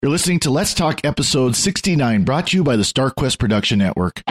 You're listening to Let's Talk episode 69, brought to you by the StarQuest Production Network.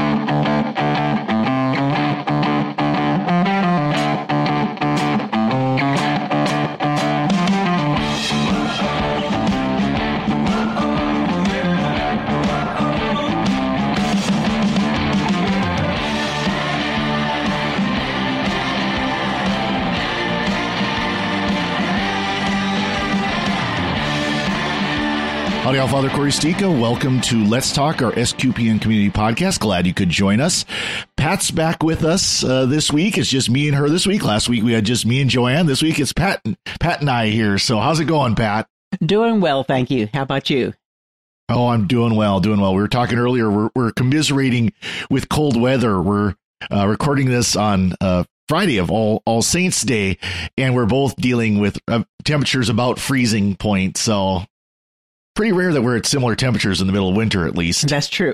Howdy, all, Father Corey Stika. Welcome to Let's Talk, our SQPN community podcast. Glad you could join us. Pat's back with us this week. It's just me and her this week. Last week we had just me and Joanne. This week it's Pat and I here. So how's it going, Pat? Doing well, thank you. How about you? Oh, I'm doing well, We were talking earlier. We're commiserating with cold weather. We're recording this on Friday of All Saints Day, and we're both dealing with temperatures about freezing point. So pretty rare that we're at similar temperatures in the middle of winter, at least. That's true.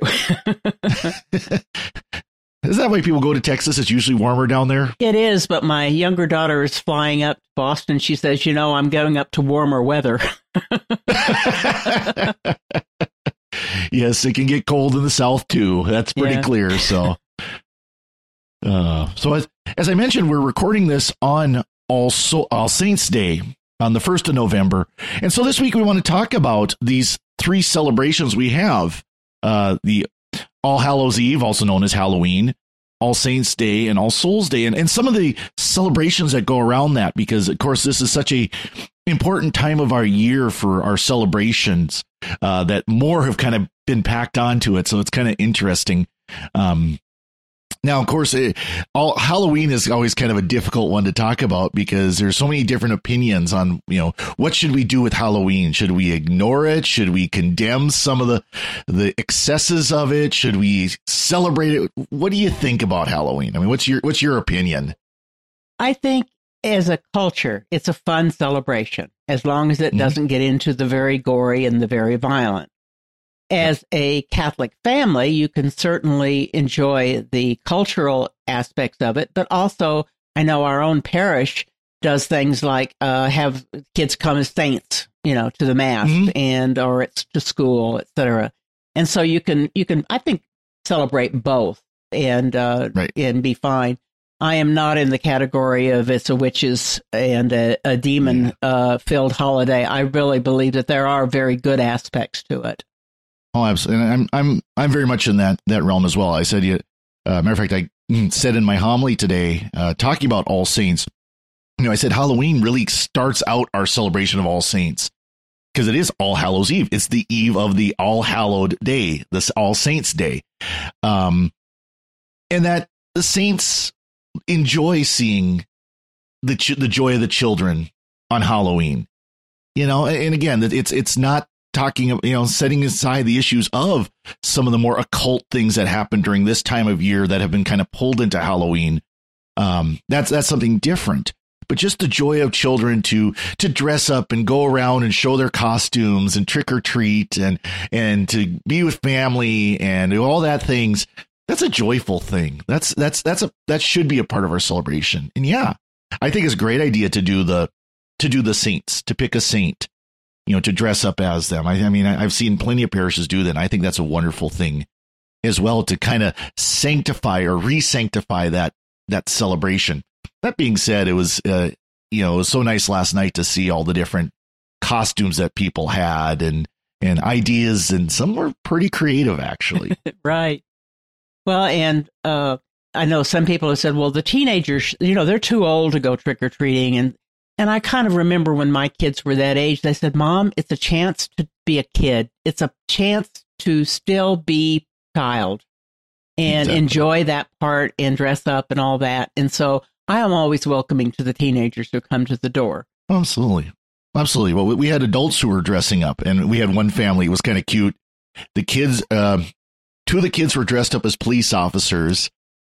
Is that why people go to Texas? It's usually warmer down there? It is, but my younger daughter is flying up to Boston. She says, I'm going up to warmer weather. Yes, it can get cold in the South, too. That's pretty clear. So as I mentioned, we're recording this on All Saints Day, on the 1st of November. And so this week we want to talk about these three celebrations we have. The All Hallows Eve, also known as Halloween, All Saints Day, and All Souls Day, and some of the celebrations that go around that, because, of course, this is such a important time of our year for our celebrations that more have kind of been packed onto it. So it's kind of interesting. Now, of course, Halloween is always kind of a difficult one to talk about because there's so many different opinions on, what should we do with Halloween? Should we ignore it? Should we condemn some of the excesses of it? Should we celebrate it? What do you think about Halloween? I mean, what's your opinion? I think as a culture, it's a fun celebration, as long as it doesn't get into the very gory and the very violent. As a Catholic family, you can certainly enjoy the cultural aspects of it, but also I know our own parish does things like have kids come as saints, to the mass or it's to school, etc. And so you can I think celebrate both and be fine. I am not in the category of it's a witches and a demon filled holiday. I really believe that there are very good aspects to it. Oh, absolutely. And I'm very much in that realm as well. I said, matter of fact, I said in my homily today, talking about All Saints, I said Halloween really starts out our celebration of All Saints because it is All Hallows Eve. It's the eve of the All Hallowed Day, this All Saints Day. And that the saints enjoy seeing the joy of the children on Halloween, and again, it's not talking, setting aside the issues of some of the more occult things that happen during this time of year that have been kind of pulled into Halloween. That's something different. But just the joy of children to dress up and go around and show their costumes and trick or treat and to be with family and do all that things. That's a joyful thing. That should be a part of our celebration. And I think it's a great idea to do the saints, to pick a saint, to dress up as them. I mean, I've seen plenty of parishes do that. And I think that's a wonderful thing as well, to kind of sanctify or re-sanctify that celebration. That being said, it was so nice last night to see all the different costumes that people had and ideas, and some were pretty creative, actually. Right. Well, and I know some people have said, well, the teenagers, they're too old to go trick-or-treating. And I kind of remember when my kids were that age, they said, Mom, it's a chance to be a kid. It's a chance to still be child and enjoy that part and dress up and all that. And so I am always welcoming to the teenagers who come to the door. Absolutely. Absolutely. Well, we had adults who were dressing up, and we had one family. It was kind of cute. The kids, two of the kids were dressed up as police officers.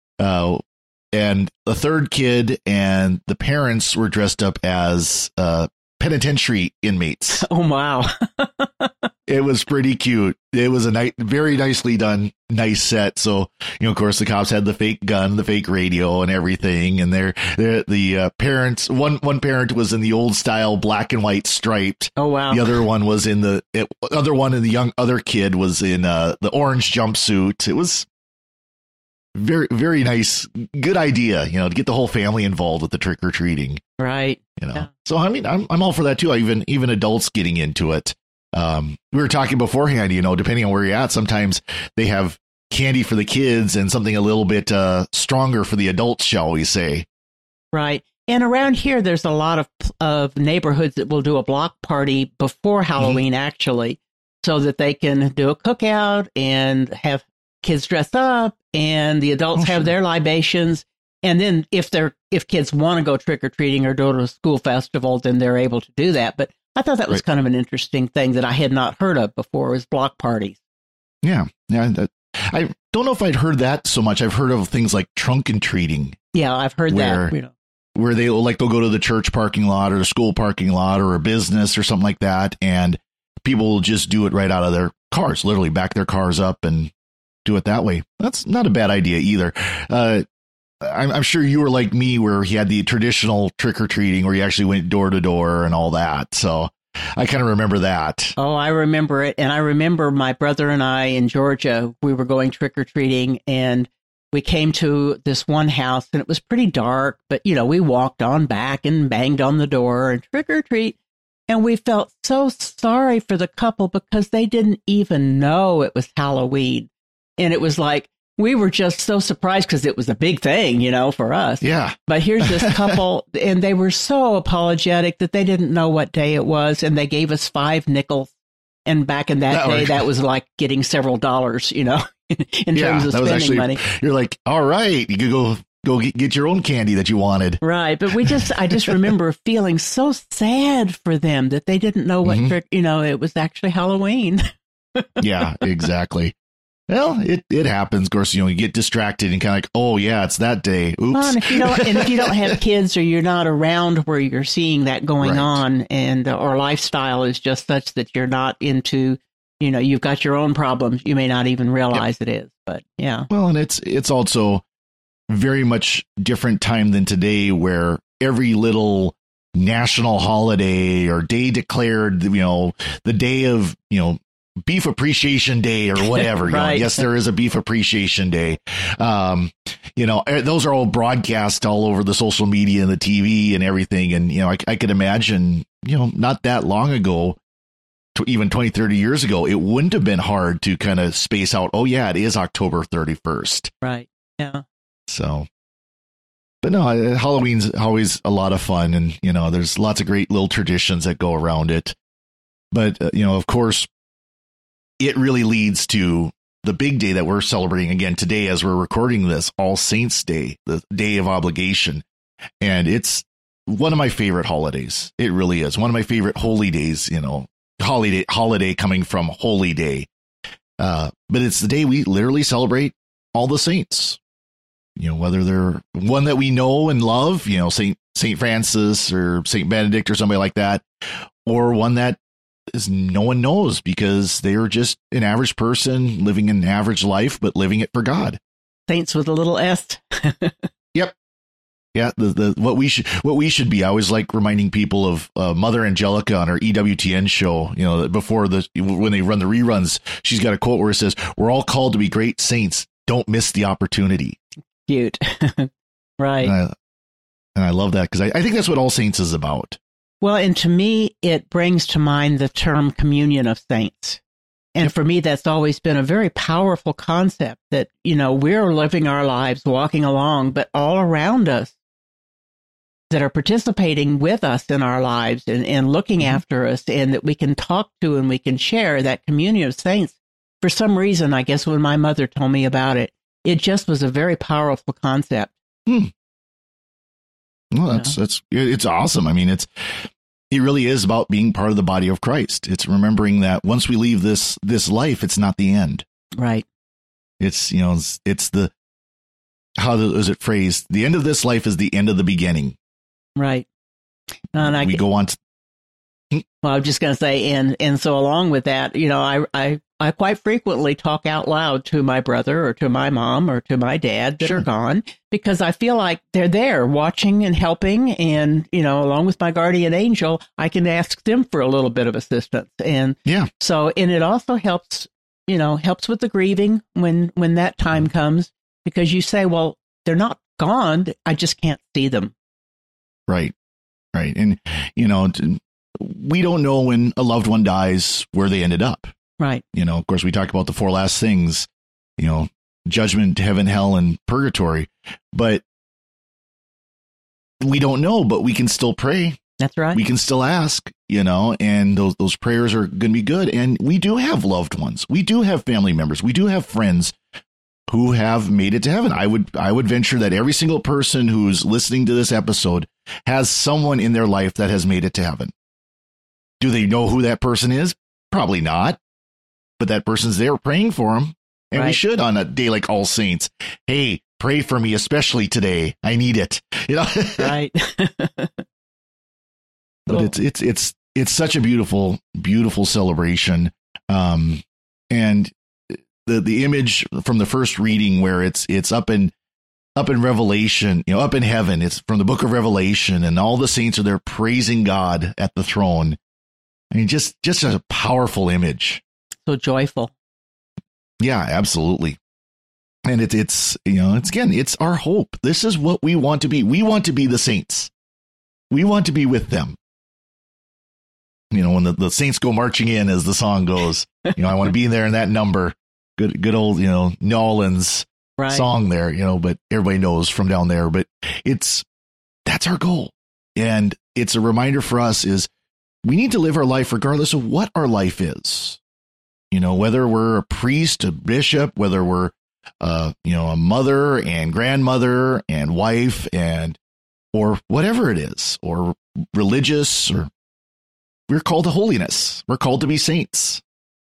And the third kid and the parents were dressed up as penitentiary inmates. Oh, wow. It was pretty cute. It was very nicely done nice set. So, of course, the cops had the fake gun, the fake radio, and everything. And the parents, one parent was in the old style black and white striped. Oh wow! The other one was in the other kid was in the orange jumpsuit. It was very, very nice. Good idea, to get the whole family involved with the trick or treating. Right. Yeah. So I mean, I'm all for that too. Even adults getting into it. We were talking beforehand, depending on where you're at, sometimes they have candy for the kids and something a little bit stronger for the adults, shall we say. Right. And around here, there's a lot of neighborhoods that will do a block party before Halloween, actually, so that they can do a cookout and have kids dress up and the adults have their libations. And then if kids want to go trick or treating or go to a school festival, then they're able to do that. But I thought that was kind of an interesting thing that I had not heard of before, was block parties. Yeah. I don't know if I'd heard that so much. I've heard of things like trunk and treating. Yeah, I've heard that. Where they'll go to the church parking lot or the school parking lot or a business or something like that. And people will just do it right out of their cars, literally back their cars up and do it that way. That's not a bad idea either. I'm sure you were like me, where he had the traditional trick or treating where you actually went door to door and all that. So I kind of remember that. Oh, I remember it. And I remember my brother and I in Georgia, we were going trick or treating and we came to this one house and it was pretty dark, but we walked on back and banged on the door and trick or treat. And we felt so sorry for the couple because they didn't even know it was Halloween. And it was like, we were just so surprised because it was a big thing, for us. Yeah. But here's this couple, and they were so apologetic that they didn't know what day it was, and they gave us 5 nickels. And back in that day, that was like getting several dollars, in terms of spending money. You're like, all right, you could go get your own candy that you wanted. Right. But I just remember feeling so sad for them that they didn't know what trick, it was actually Halloween. Yeah, exactly. Well, it happens. Of course, you get distracted and kind of like, oh yeah, it's that day. Oops. Well, and if you don't have kids or you're not around where you're seeing that going on, and or lifestyle is just such that you're not into, you've got your own problems, you may not even realize it is. But yeah. Well, and it's also very much different time than today, where every little national holiday or day declared, the day of, Beef Appreciation Day or whatever. Right. Yes, there is a Beef Appreciation Day. Those are all broadcast all over the social media and the TV and everything. And, I could imagine, not that long ago, even 20, 30 years ago, it wouldn't have been hard to kind of space out. Oh, yeah, it is October 31st. Right. Yeah. So. But no, Halloween's always a lot of fun. And, there's lots of great little traditions that go around it. But, of course, it really leads to the big day that we're celebrating again today as we're recording this, All Saints Day, the Day of Obligation. And it's one of my favorite holidays. It really is one of my favorite holy days, holiday coming from holy day. But it's the day we literally celebrate all the saints, whether they're one that we know and love, Saint Francis or Saint Benedict or somebody like that, or one that no one knows because they are just an average person living an average life, but living it for God. Saints with a little S. Yep. Yeah. What we should be. I always like reminding people of Mother Angelica on her EWTN show, before when they run the reruns, she's got a quote where it says, "We're all called to be great saints. Don't miss the opportunity." Cute. Right. And I love that because I think that's what All Saints is about. Well, and to me, it brings to mind the term communion of saints. And for me, that's always been a very powerful concept that, we're living our lives, walking along, but all around us that are participating with us in our lives and looking after us, and that we can talk to and we can share that communion of saints. For some reason, I guess when my mother told me about it, it just was a very powerful concept. Well, it's awesome. I mean, it really is about being part of the body of Christ. It's remembering that once we leave this life, it's not the end. Right. It's how is it phrased? The end of this life is the end of the beginning. Right. And we go on to, well, I was just going to say, and so along with that, I I quite frequently talk out loud to my brother or to my mom or to my dad that are gone, because I feel like they're there watching and helping. And, along with my guardian angel, I can ask them for a little bit of assistance. And and it also helps, helps with the grieving when that time comes, because you say, well, they're not gone. I just can't see them. Right. Right. And, we don't know when a loved one dies where they ended up. Right. Of course, we talk about the four last things, judgment, heaven, hell, and purgatory. But we don't know, but we can still pray. That's right. We can still ask, and those prayers are going to be good. And we do have loved ones. We do have family members. We do have friends who have made it to heaven. I would venture that every single person who's listening to this episode has someone in their life that has made it to heaven. Do they know who that person is? Probably not. But that person's there praying for them. And we should on a day like All Saints. Hey, pray for me, especially today. I need it. Right. But it's such a beautiful, beautiful celebration. And the image from the first reading where it's up in Revelation, up in heaven, it's from the book of Revelation, and all the saints are there praising God at the throne. I mean, just a powerful image. So joyful. Yeah, absolutely. And it's our hope. This is what we want to be. We want to be the saints. We want to be with them. When the saints go marching in, as the song goes, I want to be there in that number. Good old, New Orleans song there, but everybody knows from down there. But that's our goal. And it's a reminder for us is we need to live our life regardless of what our life is. Whether we're a priest, a bishop, whether we're, a mother and grandmother and wife or whatever it is, or religious, or we're called to holiness. We're called to be saints.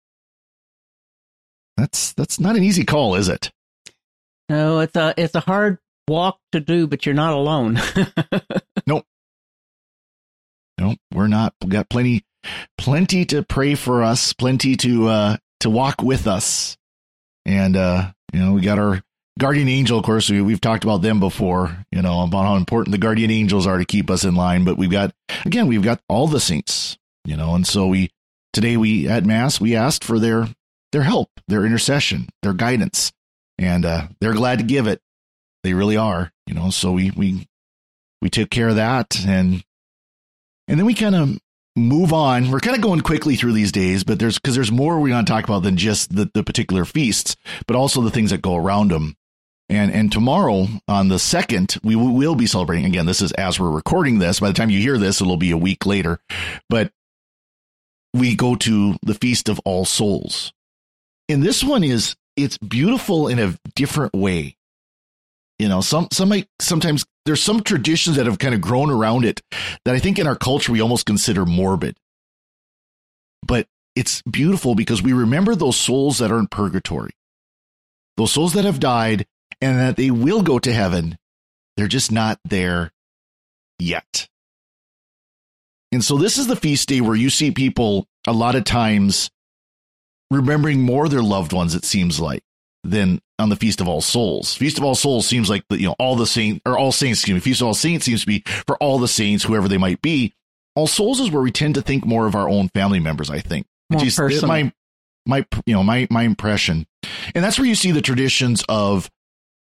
That's not an easy call, is it? No, it's a hard walk to do, but you're not alone. Nope, we're not. We got plenty to pray for us, plenty to walk with us. And, we got our guardian angel. Of course, we've talked about them before, about how important the guardian angels are to keep us in line. But we've got all the saints, and so today at Mass, we asked for their help, their intercession, their guidance, and they're glad to give it. They really are, so we took care of that. And then we kind of move on. We're kind of going quickly through these days, but there's more we're going to talk about than just the particular feasts, but also the things that go around them. And tomorrow on the 2nd, we will be celebrating. Again, this is as we're recording this. By the time you hear this, it'll be a week later. But we go to the Feast of All Souls. And this one it's beautiful in a different way. Sometimes there's some traditions that have kind of grown around it that I think in our culture we almost consider morbid. But it's beautiful because we remember those souls that are in purgatory, those souls that have died and that they will go to heaven. They're just not there yet. And so this is the feast day where you see people a lot of times remembering more their loved ones, it seems like, than on the Feast of All Souls. Feast of All Souls seems like all saints, Feast of All Saints seems to be for all the saints, whoever they might be. All Souls is where we tend to think more of our own family members, I think. More personal. My impression. And that's where you see the traditions of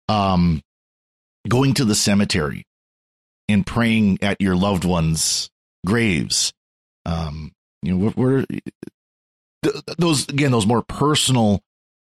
going to the cemetery and praying at your loved ones' graves. Those more personal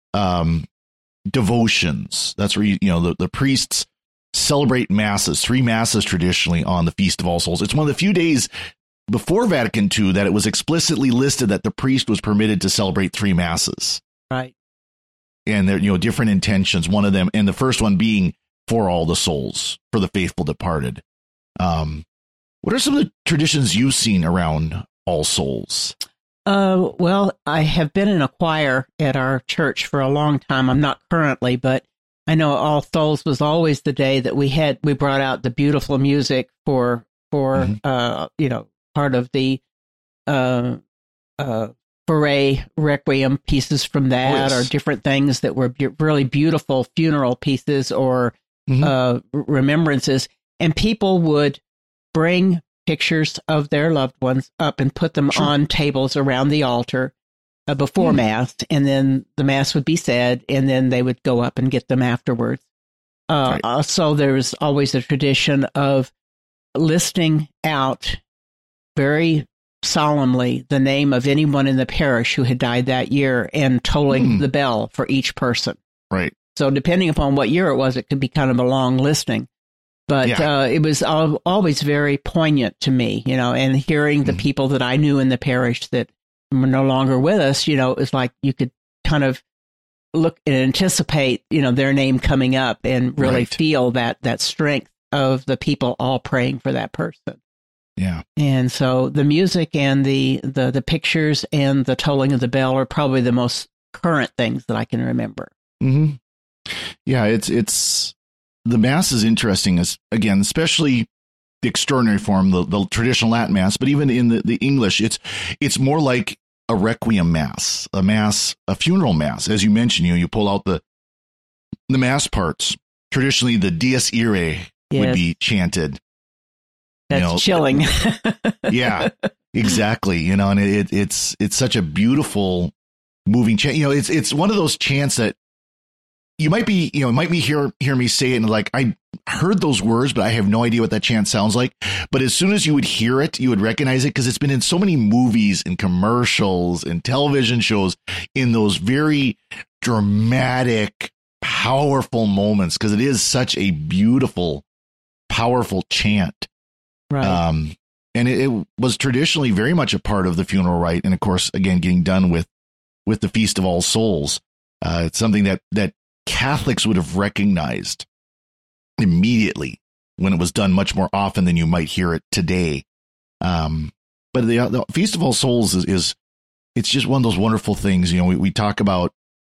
devotions. That's where the priests celebrate masses, 3 masses traditionally on the Feast of All Souls. It's one of the few days before Vatican II that it was explicitly listed that the priest was permitted to celebrate 3 masses. Right. And there, different intentions. One of them, and the first one being for all the souls, for the faithful departed. What are some of the traditions you've seen around All Souls? Well, I have been in a choir at our church for a long time. I'm not currently, but I know All Souls was always the day that we brought out the beautiful music for part of the for Fauré Requiem pieces from that, or different things that were really beautiful funeral pieces or remembrances. And people would bring pictures of their loved ones up and put them on tables around the altar before Mass. And then the Mass would be said, and then they would go up and get them afterwards. So there's always a tradition of listing out very solemnly the name of anyone in the parish who had died that year and tolling the bell for each person. Right. So depending upon what year it was, it could be kind of a long listing. But it was always very poignant to me, and hearing the people that I knew in the parish that were no longer with us, it was like you could kind of look and anticipate, their name coming up and really feel that strength of the people all praying for that person. Yeah. And so the music and the pictures and the tolling of the bell are probably the most current things that I can remember. Mm-hmm. Yeah, it's the Mass is interesting, again, especially the extraordinary form, the traditional Latin Mass, but even in the English, it's more like a requiem mass, a funeral mass. As you mentioned, you pull out the Mass parts. Traditionally, the Dies Irae would be chanted. That's chilling. Yeah, exactly. And it's such a beautiful, moving chant. It's one of those chants that you might be hear me say it and like, I heard those words, but I have no idea what that chant sounds like. But as soon as you would hear it, you would recognize it because it's been in so many movies and commercials and television shows in those very dramatic, powerful moments, because it is such a beautiful, powerful chant. Right. And it was traditionally very much a part of the funeral rite. And of course, again, getting done with the Feast of All Souls. It's something that Catholics would have recognized immediately when it was done much more often than you might hear it today. But the Feast of All Souls is it's just one of those wonderful things. We talk about,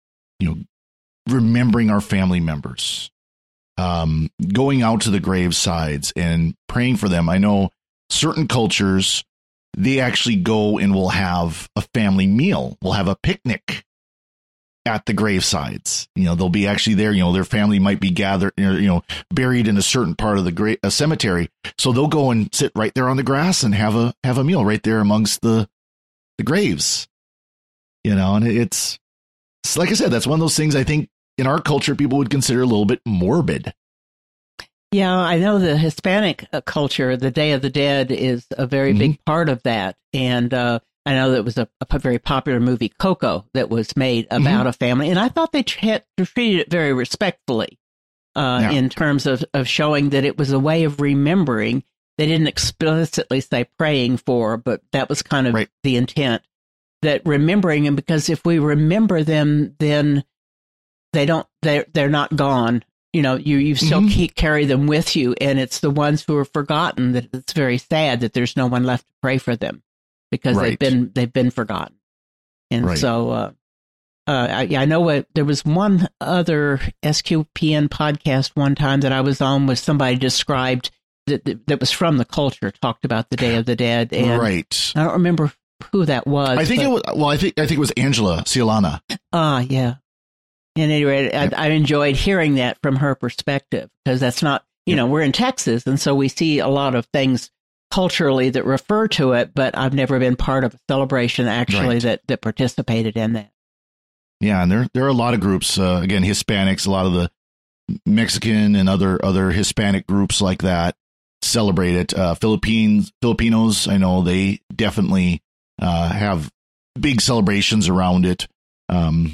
remembering our family members, going out to the gravesides and praying for them. I know certain cultures, they actually go and will have a family meal. We'll have a picnic at the gravesides. They'll be actually there. Their family might be gathered, buried in a certain part of the cemetery. So they'll go and sit right there on the grass and have a meal right there amongst the graves. And it's like I said, that's one of those things I think in our culture people would consider a little bit morbid. Yeah, I know the Hispanic culture, the Day of the Dead is a very big part of that. And I know that was a very popular movie, Coco, that was made about a family. And I thought they treated it very respectfully in terms of showing that it was a way of remembering. They didn't explicitly say praying for, but that was kind of the intent, that remembering them, because if we remember them, then they're not gone. You still carry them with you. And it's the ones who are forgotten that it's very sad that there's no one left to pray for them, because they've been forgotten. And so, I know there was one other SQPN podcast one time that I was on with somebody described that was from the culture, talked about the Day of the Dead. And I don't remember who that was. I think it was Angela Cialana. Yeah. And anyway, I enjoyed hearing that from her perspective, because that's not, we're in Texas. And so we see a lot of things culturally that refer to it, but I've never been part of a celebration actually that participated in that. Yeah. And there are a lot of groups, again, Hispanics, a lot of the Mexican and other Hispanic groups like that celebrate it. Filipinos, I know they definitely have big celebrations around it. And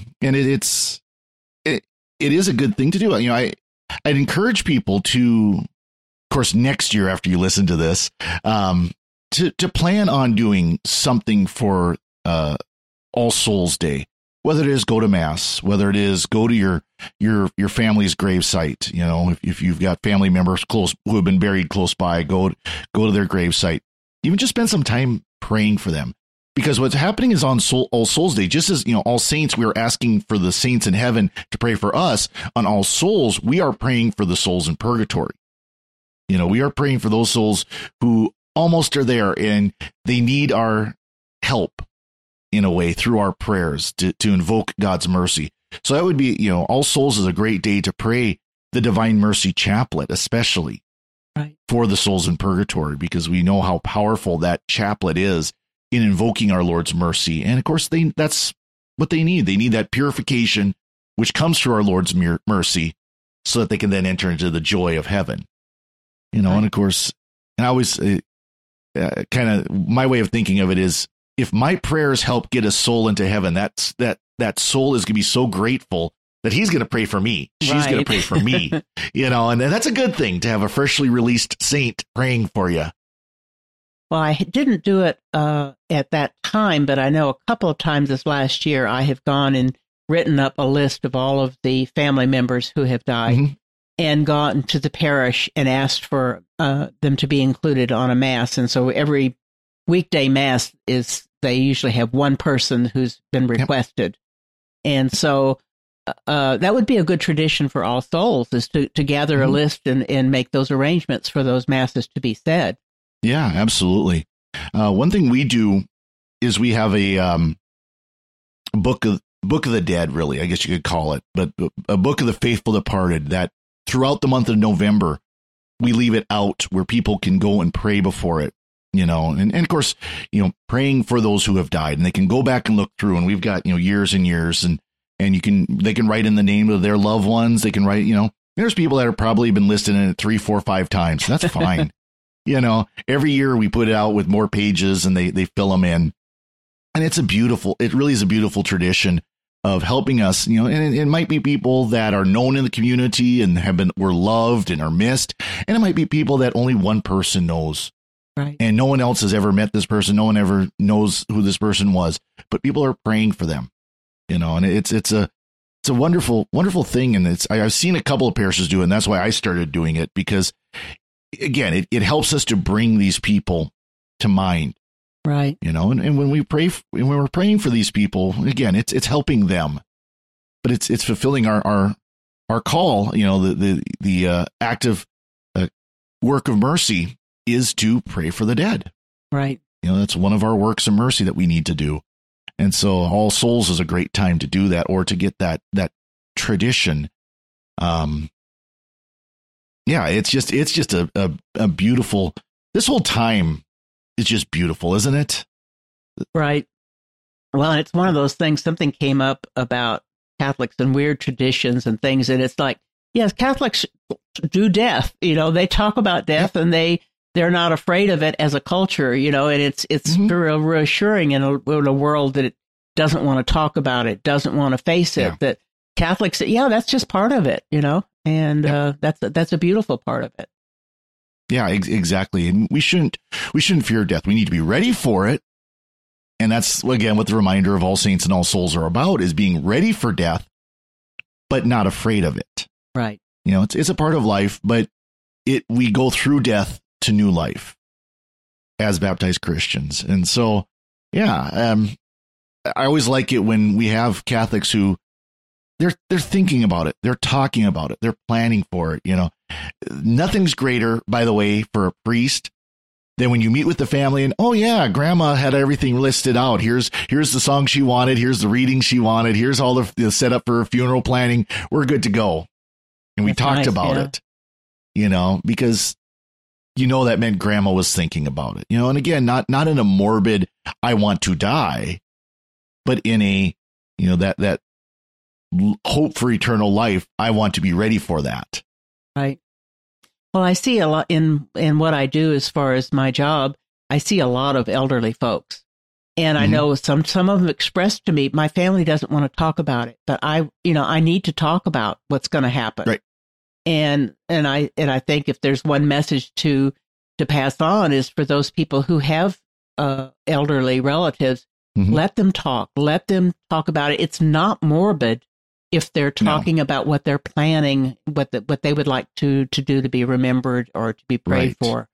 it is a good thing to do. I'd encourage people to, of course, next year after you listen to this, to plan on doing something for All Souls Day, whether it is go to Mass, whether it is go to your family's gravesite. If you've got family members close who have been buried close by, go to their gravesite. Even just spend some time praying for them. Because what's happening is on All Souls Day, just as, All Saints, we are asking for the saints in heaven to pray for us. On All Souls, we are praying for the souls in purgatory. We are praying for those souls who almost are there and they need our help in a way through our prayers to invoke God's mercy. So that would be, All Souls is a great day to pray the Divine Mercy Chaplet, especially for the souls in purgatory, because we know how powerful that chaplet is in invoking our Lord's mercy. And of course, that's what they need. They need that purification, which comes through our Lord's mercy, so that they can then enter into the joy of heaven. And of course, and I always kind of, my way of thinking of it is, if my prayers help get a soul into heaven, that soul is going to be so grateful that he's going to pray for me. She's going to pray for me, and that's a good thing to have a freshly released saint praying for you. Well, I didn't do it at that time, but I know a couple of times this last year I have gone and written up a list of all of the family members who have died and gone to the parish and asked for them to be included on a mass. And so every weekday mass they usually have one person who's been requested. And so that would be a good tradition for All Souls, is to gather a list and make those arrangements for those masses to be said. Yeah, absolutely. One thing we do is we have a book of the dead, really, I guess you could call it, but a book of the faithful departed that throughout the month of November, we leave it out where people can go and pray before it, and of course, praying for those who have died, and they can go back and look through, and we've got, years and years, and they can write in the name of their loved ones. They can write, there's people that have probably been listed in it 3, 4, 5 times. That's fine. Every year we put it out with more pages and they fill them in. And it really is a beautiful tradition of helping us, and it might be people that are known in the community and were loved and are missed. And it might be people that only one person knows. Right. And no one else has ever met this person. No one ever knows who this person was, but people are praying for them, and it's a wonderful, wonderful thing. And I've seen a couple of parishes do it, and that's why I started doing it, because again, it helps us to bring these people to mind. Right. And when we're praying for these people, again, it's helping them, but it's fulfilling our call. The active work of mercy is to pray for the dead. Right. That's one of our works of mercy that we need to do. And so All Souls is a great time to do that, or to get that tradition. Yeah, it's just a beautiful, this whole time is just beautiful, isn't it? Right. Well, it's one of those things, something came up about Catholics and weird traditions and things. And it's like, yes, Catholics do death, they talk about death, and they're not afraid of it as a culture, and it's very reassuring in a world that it doesn't want to talk about it, doesn't want to face it, that Catholics, that's just part of it, and that's a beautiful part of it. Yeah, exactly. And we shouldn't fear death. We need to be ready for it. And that's, again, what the reminder of All Saints and All Souls are about, is being ready for death, but not afraid of it. Right. It's a part of life, but we go through death to new life as baptized Christians. And so, I always like it when we have Catholics who they're thinking about it. They're talking about it. They're planning for it. Nothing's greater, by the way, for a priest than when you meet with the family and, oh yeah, grandma had everything listed out. Here's the song she wanted. Here's the reading she wanted. Here's all the setup for her funeral planning. We're good to go. And we talked about it, because that meant grandma was thinking about it, and again, not in a morbid, I want to die, but in a, that hope for eternal life. I want to be ready for that. Right. Well, I see a lot in what I do as far as my job. I see a lot of elderly folks, and I know some of them expressed to me, my family doesn't want to talk about it, but I need to talk about what's going to happen. Right. And I think if there's one message to pass on, is for those people who have elderly relatives, let them talk about it. It's not morbid if they're talking about what they're planning, what they would like to do to be remembered or to be prayed for.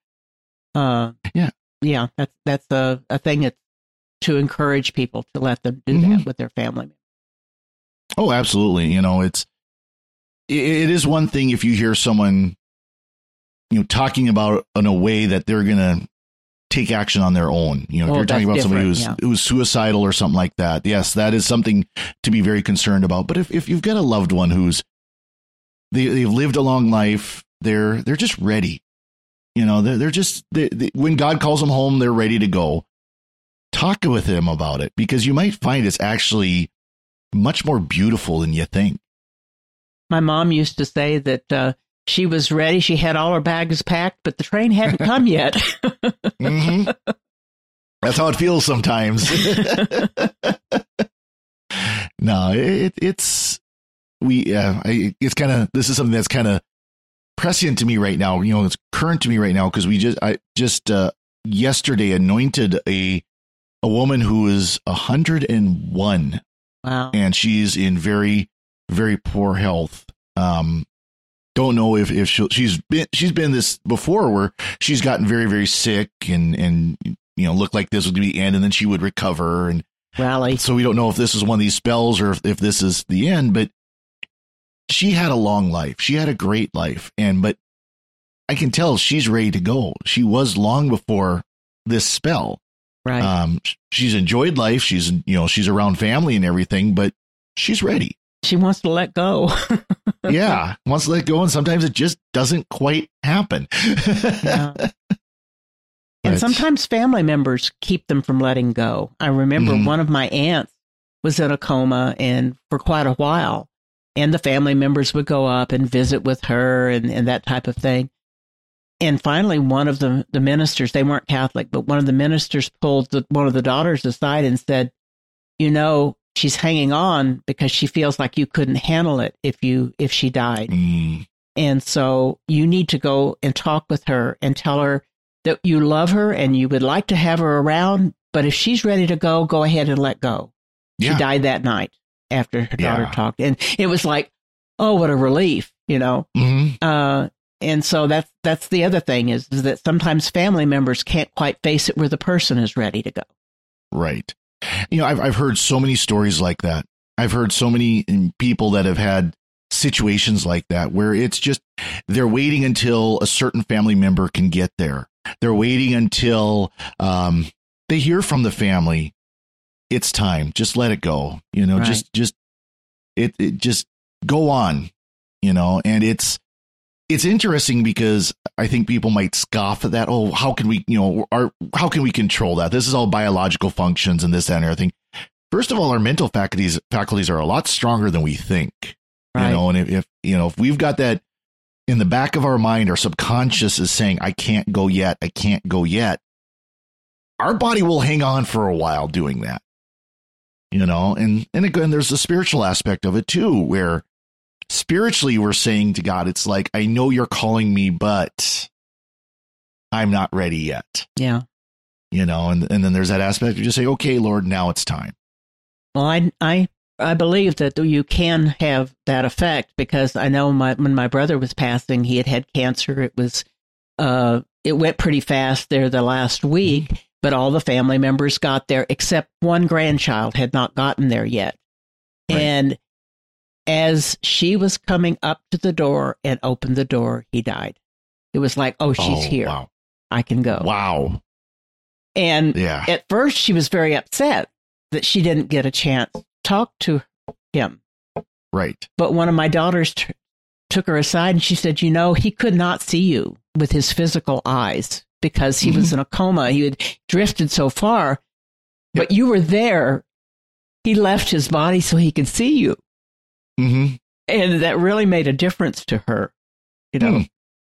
That's a thing that's to encourage people to let them do that with their family. Oh, absolutely. It is one thing if you hear someone, talking about in a way that they're going to take action on their own. You know, if you're talking about somebody who's suicidal or something like that, yes, that is something to be very concerned about. But if you've got a loved one they've lived a long life, they're just ready. You know, they're just when God calls them home, they're ready to go. Talk with them about it, because you might find it's actually much more beautiful than you think. My mom used to say that she was ready. She had all her bags packed, but the train hadn't come yet. Mm-hmm. That's how it feels sometimes. No, it's kind of, this is something that's kind of prescient to me right now. You know, it's current to me right now, because I just yesterday anointed a woman who is 101. Wow. And she's in very, very poor health. Don't know if she's been this before, where she's gotten very, very sick and you know, looked like this would be the end, and then she would recover and rally. So we don't know if this is one of these spells or if this is the end, but she had a long life. She had a great life. But I can tell she's ready to go. She was long before this spell. Right. She's enjoyed life. She's around family and everything, but she's ready. She wants to let go. Yeah, wants to let go, and sometimes it just doesn't quite happen. Yeah. And sometimes family members keep them from letting go. I remember one of my aunts was in a coma and for quite a while, and the family members would go up and visit with her and that type of thing. And finally, one of the ministers, they weren't Catholic, but one of the ministers pulled one of the daughters aside and said, you know, she's hanging on because she feels like you couldn't handle it if she died. Mm. And so you need to go and talk with her and tell her that you love her and you would like to have her around. But if she's ready to go ahead and let go. She died that night after her daughter talked. And it was like, oh, what a relief, you know? Mm-hmm. And so that's the other thing is that sometimes family members can't quite face it where the person is ready to go. Right. You know, I've heard so many stories like that. I've heard so many people that have had situations like that where it's just they're waiting until a certain family member can get there. They're waiting until they hear from the family. It's time. Just let it go. You know, right. just go on. You know, and it's interesting because I think people might scoff at that. Oh, how can we, how can we control that? This is all biological functions and this, that, and everything. First of all, our mental faculties are a lot stronger than we think, right. You know, and if we've got that in the back of our mind, our subconscious is saying, I can't go yet. I can't go yet. Our body will hang on for a while doing that, you know, and again, there's the spiritual aspect of it too, where spiritually, we're saying to God, it's like, I know you're calling me, but I'm not ready yet. Yeah. You know, and then there's that aspect of just say, okay, Lord, now it's time. Well, I believe that you can have that effect because I know when my brother was passing, he had cancer. It was, it went pretty fast there the last week, but all the family members got there except one grandchild had not gotten there yet. Right. And as she was coming up to the door and opened the door, he died. It was like, oh, she's here. Wow. I can go. Wow. And at first she was very upset that she didn't get a chance to talk to him. Right. But one of my daughters took her aside and she said, you know, he could not see you with his physical eyes because he was in a coma. He had drifted so far, but you were there. He left his body so he could see you. Mm-hmm. And that really made a difference to her, you know.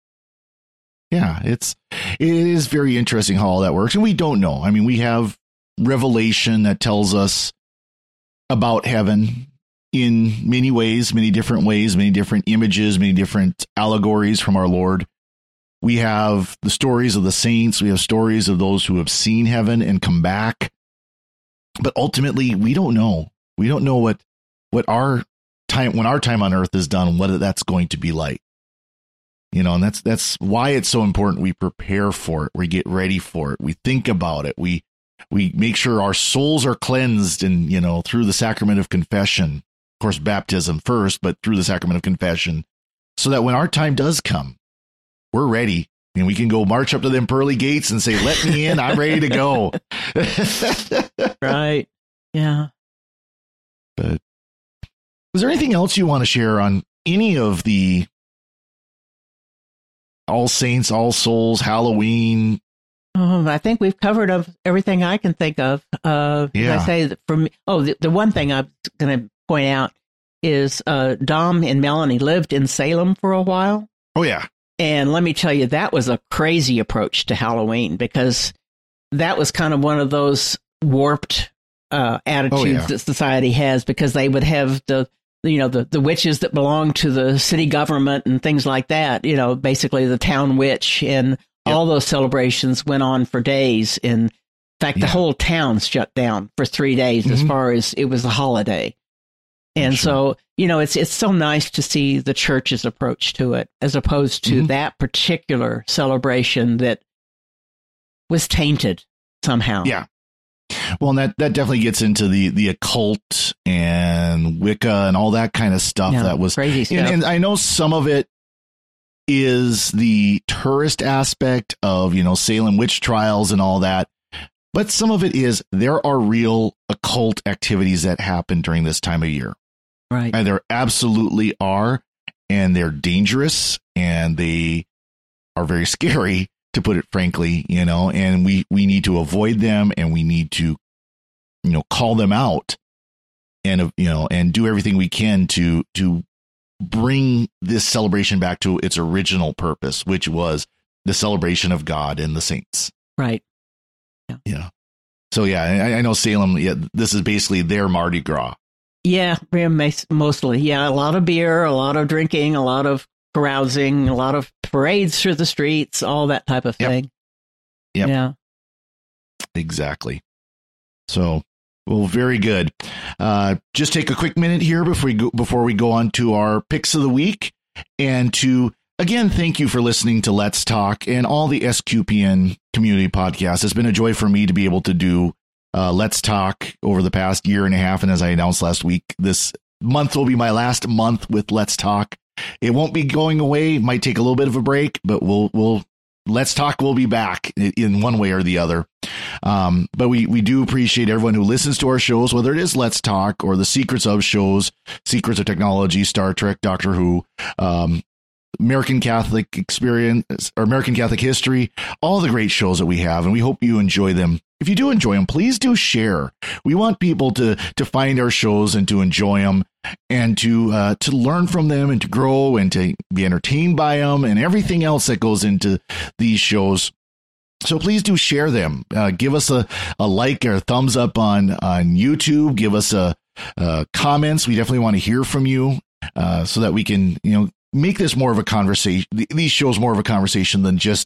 Yeah, it is very interesting how all that works. And we don't know. I mean, we have revelation that tells us about heaven in many ways, many different images, many different allegories from our Lord. We have the stories of the saints. We have stories of those who have seen heaven and come back. But ultimately, we don't know. We don't know what our time, when our time on earth is done, what that's going to be like. You know, and that's why it's so important we prepare for it. We get ready for it. We think about it. We make sure our souls are cleansed and, you know, through the sacrament of confession, of course, baptism first, but through the sacrament of confession, so that when our time does come, we're ready And we can go march up to them pearly gates and say, let me in. I'm ready to go. Right. Yeah. But is there anything else you want to share on any of the All Saints, All Souls, Halloween? I think we've covered everything I can think of. As I say that for me, the one thing I'm going to point out is Dom and Melanie lived in Salem for a while. Oh, yeah. And let me tell you, that was a crazy approach to Halloween, because that was kind of one of those warped attitudes that society has, because they would have the witches that belong to the city government and things like that, basically the town witch, and all those celebrations went on for days. In fact, the whole town shut down for 3 days as far as it was a holiday. And so, it's so nice to see the church's approach to it, as opposed to that particular celebration that was tainted somehow. Yeah. Well, and that definitely gets into the occult and Wicca and all that kind of stuff. That was crazy stuff. And I know some of it is the tourist aspect of, Salem witch trials and all that. But some of it is there are real occult activities that happen during this time of year. Right. And there absolutely are. And they're dangerous and they are very scary, to put it frankly, and we need to avoid them, and we need to, call them out and do everything we can to bring this celebration back to its original purpose, which was the celebration of God and the saints. Right. Yeah. So, I know Salem, this is basically their Mardi Gras. Yeah, mostly. Yeah, a lot of beer, a lot of drinking, a lot of carousing, a lot of parades through the streets, all that type of thing. Yep. Yeah. Exactly. So, well, very good. Just take a quick minute here before we go on to our picks of the week, and to again thank you for listening to Let's Talk and all the SQPN community podcasts. It's been a joy for me to be able to do Let's Talk over the past year and a half, and as I announced last week, this month will be my last month with Let's Talk. It won't be going away. It might take a little bit of a break, but we'll Let's Talk will be back in one way or the other. But we do appreciate everyone who listens to our shows, whether it is Let's Talk or the Secrets of shows, Secrets of Technology, Star Trek, Doctor Who, American Catholic Experience, or American Catholic History, all the great shows that we have, and we hope you enjoy them. If you do enjoy them, please do share. We want people to find our shows and to enjoy them, and to learn from them, and to grow, and to be entertained by them, and everything else that goes into these shows. So please do share them. Give us a like or a thumbs up on YouTube. Give us comments. We definitely want to hear from you, so that we can make this more of a conversation. These shows more of a conversation than just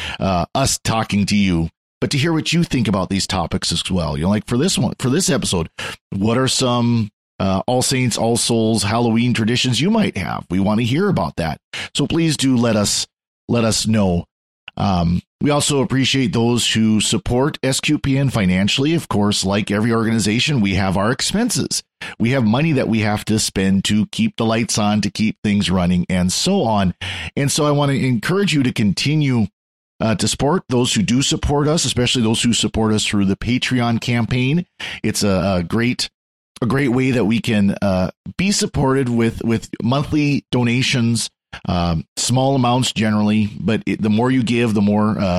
us talking to you, but to hear what you think about these topics as well. Like for this episode, what are some All Saints, All Souls, Halloween traditions you might have? We want to hear about that. So please do let us know. We also appreciate those who support SQPN financially. Of course, like every organization, we have our expenses. We have money that we have to spend to keep the lights on, to keep things running, and so on. And so I want to encourage you to continue to support those who do support us, especially those who support us through the Patreon campaign. It's a great way that we can be supported with monthly donations. Small amounts generally, but the more you give, the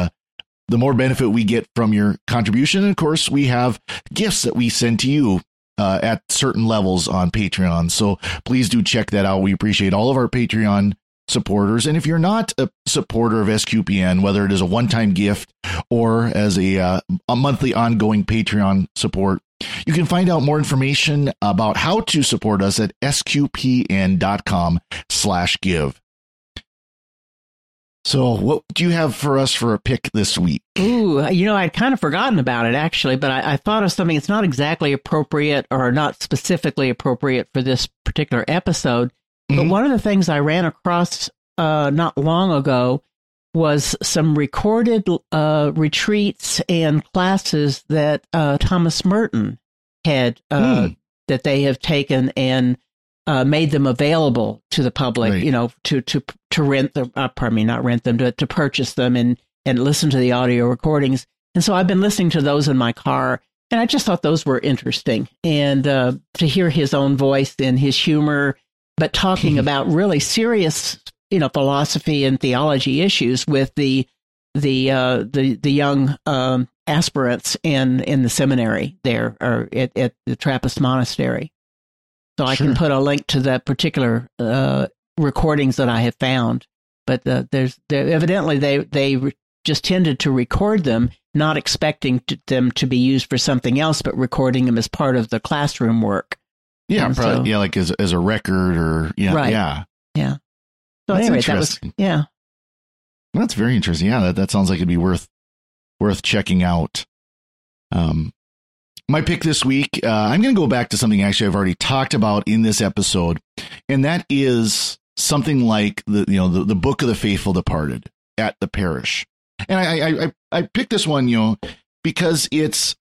more benefit we get from your contribution. And of course, we have gifts that we send to you at certain levels on Patreon. So please do check that out. We appreciate all of our Patreon supporters. And if you're not a supporter of SQPN, whether it is a one-time gift or as a monthly ongoing Patreon support, you can find out more information about how to support us at sqpn.com/give. So what do you have for us for a pick this week? Ooh, I'd kind of forgotten about it, actually, but I thought of something. It's not exactly appropriate, or not specifically appropriate for this particular episode. But one of the things I ran across not long ago was some recorded retreats and classes that Thomas Merton had, that they have taken and made them available to the public, to rent them, not rent them, to purchase them and listen to the audio recordings. And so I've been listening to those in my car, and I just thought those were interesting. And to hear his own voice and his humor, but talking about really serious, philosophy and theology issues with the young aspirants in the seminary there, or at the Trappist monastery. So I can put a link to that particular recordings that I have found. But evidently they just tended to record them, not expecting them to be used for something else, but recording them as part of the classroom work. Yeah, probably, like as a record or right. Yeah. So that's anyway, that was That's very interesting. Yeah, that sounds like it'd be worth checking out. My pick this week, I'm going to go back to something actually I've already talked about in this episode, and that is something like the Book of the Faithful Departed at the parish. And I picked this one, because it's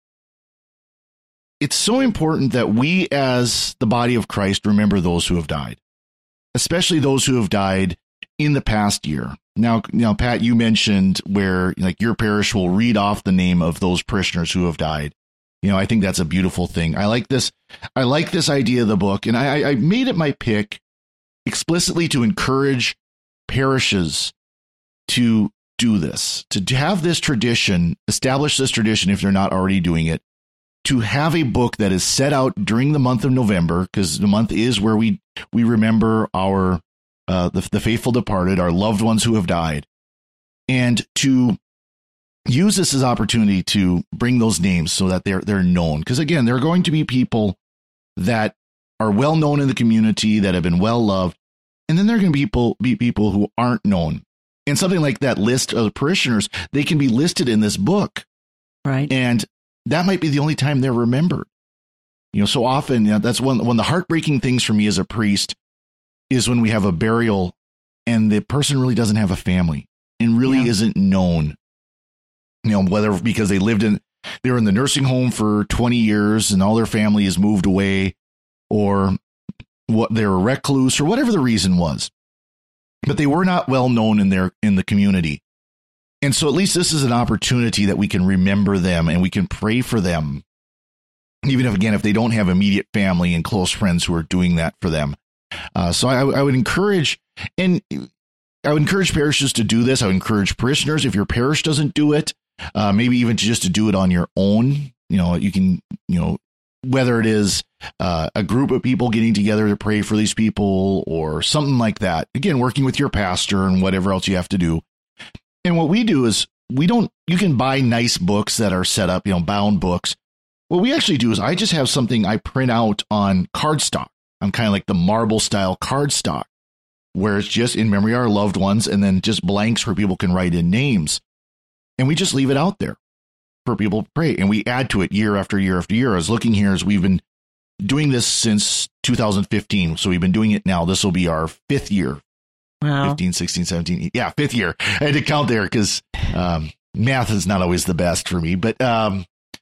so important that we as the body of Christ remember those who have died, especially those who have died in the past year. Now, Pat, you mentioned where like your parish will read off the name of those parishioners who have died. I think that's a beautiful thing. I like this idea of the book, and I made it my pick explicitly to encourage parishes to do this, to have this tradition, establish this tradition if they're not already doing it, to have a book that is set out during the month of November, because the month is where we remember our the faithful departed, our loved ones who have died, and to use this as opportunity to bring those names so that they're known. Because again, there are going to be people that are well known in the community, that have been well loved, and then there are going to be people who aren't known. And something like that list of parishioners, they can be listed in this book, right? And that might be the only time they're remembered. So often, that's one of the heartbreaking things for me as a priest is when we have a burial and the person really doesn't have a family and really isn't known. Whether because they were in the nursing home for 20 years and all their family has moved away, or what they're a recluse, or whatever the reason was, but they were not well known in the community. And so at least this is an opportunity that we can remember them and we can pray for them, even if they don't have immediate family and close friends who are doing that for them. So I would encourage parishes to do this. I would encourage parishioners, if your parish doesn't do it, maybe even just to do it on your own. You can, whether it is a group of people getting together to pray for these people or something like that. Again, working with your pastor and whatever else you have to do. And what we do is you can buy nice books that are set up, bound books. What we actually do is I just have something I print out on cardstock. I'm kind of like the marble style cardstock, where it's just in memory of our loved ones and then just blanks where people can write in names. And we just leave it out there for people to pray. And we add to it year after year after year. I was looking here as we've been doing this since 2015. So we've been doing it now. This will be our fifth year. Wow. 15, 16, 17. Yeah, fifth year. I had to count there because math is not always the best for me. But but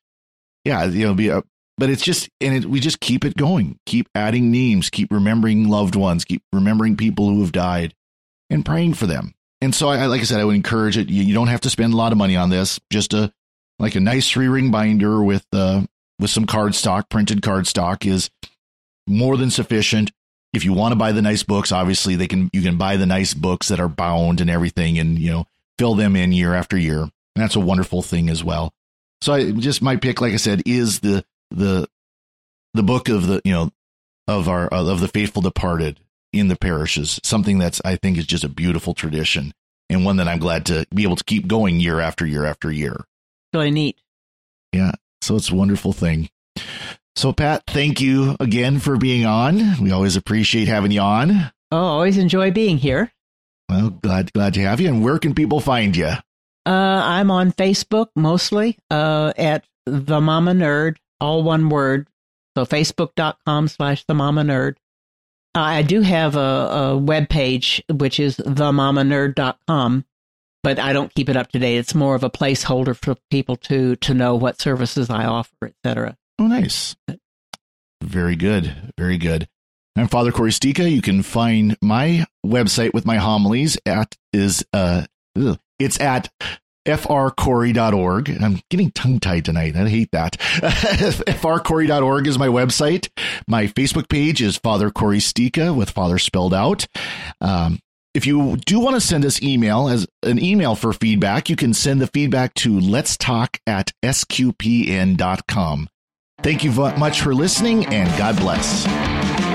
it's just, we just keep it going, keep adding names, keep remembering loved ones, keep remembering people who have died and praying for them. And so like I said, I would encourage it. You don't have to spend a lot of money on this. Just a nice 3-ring binder with some cardstock, printed cardstock is more than sufficient. If you want to buy the nice books, obviously you can buy the nice books that are bound and everything and, fill them in year after year. And that's a wonderful thing as well. So my pick, like I said, is the book of the faithful departed in the parishes, something that's, I think, is just a beautiful tradition and one that I'm glad to be able to keep going year after year after year. Really neat. Yeah. So it's a wonderful thing. So Pat, thank you again for being on. We always appreciate having you on. Oh, always enjoy being here. Well, glad to have you. And where can people find you? I'm on Facebook mostly at The Mama Nerd, all one word. So facebook.com/The Mama Nerd. I do have a webpage, which is themamanerd.com, but I don't keep it up to date. It's more of a placeholder for people to know what services I offer, etc. Oh, nice. Very good. Very good. I'm Father Cory Sticha. You can find my website with my homilies it's at frcory.org. I'm getting tongue-tied tonight. I hate that. frcory.org is my website. My Facebook page is Father Cory Sticha with Father spelled out. If you do want to send us an email for feedback, you can send the feedback to letstalk@sqpn.com. Thank you much for listening, and God bless.